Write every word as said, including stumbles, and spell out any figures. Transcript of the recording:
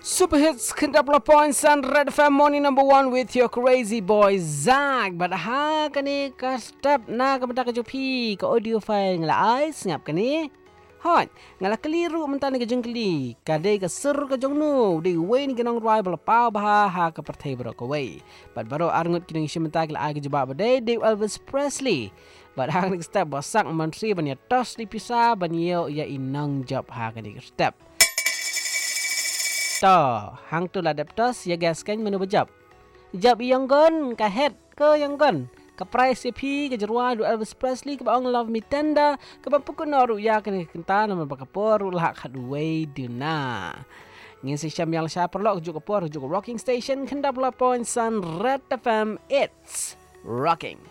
Super hits Kendapla points and Red F M morning number one with your crazy boy Zach. But ha kani ka step na ka mata ka jupi ka audio file ngala ai ngap kani. Hot ngala keliru mentani ka jengkeli kadai ka ser ka jongnu di way ni kenong rival pa bah ha ka partai bro ka way. But baro arngut kini shimenta ka ai ka jaba badai di Elvis Presley. But ha kani step basak menteri banya tos di pisah banyo ya inang job ha kani step. To, hang tu la deptos ya gaskan menu bejab. Jab yang gon ka head ke yang gon. Ka price pi ke jerwa du Elvis Presley ke bang love me tender ke bapukun noru ya kan kenta nama bakapor lah kadwe dina. Ngin si syam yang sya perlok juk kapor juk rocking station kendap la point sun Red F M it's rocking.